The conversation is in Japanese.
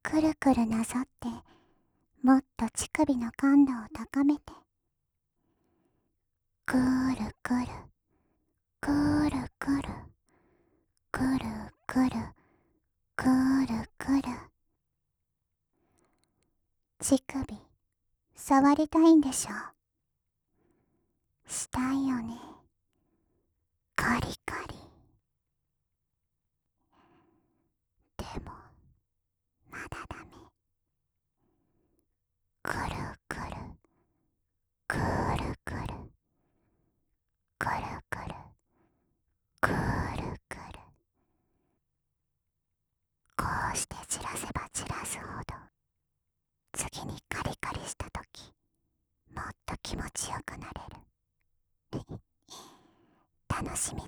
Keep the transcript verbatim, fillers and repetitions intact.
くるくるなぞってもっと乳首の感度を高めて、くるくるくるくるくるくるくるくる。乳首触りたいんでしょ。したいよね。カリカリ。でもまだダメ。くるくるくるくるくるくるくるくる。こうして散らせば散らすほど、次にカリカリしたときもっと気持ちよくなれる。楽しみ